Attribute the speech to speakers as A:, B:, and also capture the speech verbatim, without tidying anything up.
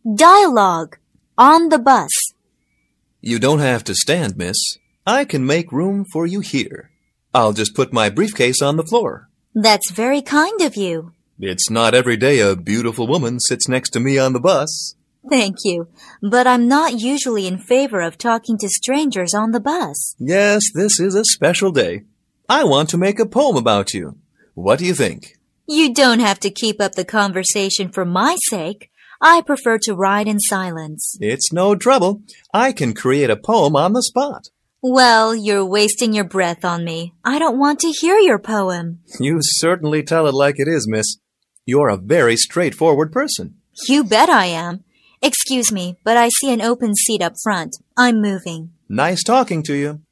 A: Dialogue. On the bus.
B: You don't have to stand, miss. I can make room for you here. I'll just put my briefcase on the floor.
A: That's very kind of you.
B: It's not every day a beautiful woman sits next to me on the bus.
A: Thank you, but I'm not usually in favor of talking to strangers on the bus.
B: Yes, this is a special day. I want to make a poem about you. What do you think?
A: You don't have to keep up the conversation for my sake. I prefer to ride in silence.
B: It's no trouble. I can create a poem on the spot.
A: Well, you're wasting your breath on me. I don't want to hear your poem.
B: You certainly tell it like it is, miss. You're a very straightforward person.
A: You bet I am. Excuse me, but I see an open seat up front. I'm moving.
B: Nice talking to you.